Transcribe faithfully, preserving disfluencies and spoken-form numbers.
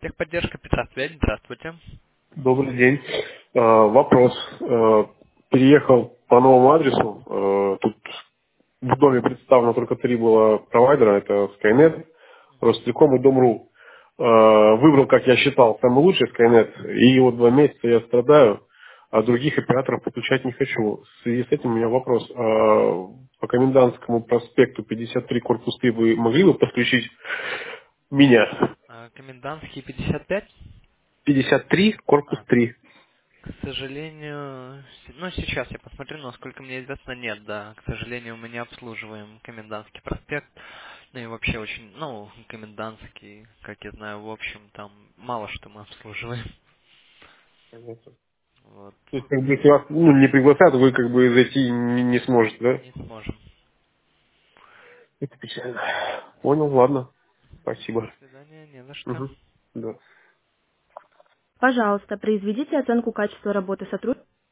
Техподдержка Петросвязь, здравствуйте. Добрый день. Э, Вопрос. Э, Переехал по новому адресу. Э, Тут в доме представлено только три было провайдера. Это Skynet, Ростелеком и Дом.ру. Э, Выбрал, как я считал, самый лучший Skynet. И вот два месяца я страдаю, а других операторов подключать не хочу. В связи с этим у меня вопрос. А По Комендантскому проспекту пятьдесят три, корпус три, вы могли бы подключить меня? А, Комендантский пятьдесят пять? пятьдесят три, корпус А, три. к сожалению, с- ну сейчас я посмотрю, насколько мне известно, нет, да. К сожалению, мы не обслуживаем Комендантский проспект. Ну и вообще очень, ну, Комендантский, как я знаю, в общем, там мало что мы обслуживаем. Вот. То есть, как бы, если вас ну, не пригласят, вы как бы зайти не, не сможете, да? Не сможем. Это печально. Понял, ладно. До Спасибо. свидания, не за что. Угу. Да. Пожалуйста, произведите оценку качества работы сотрудника.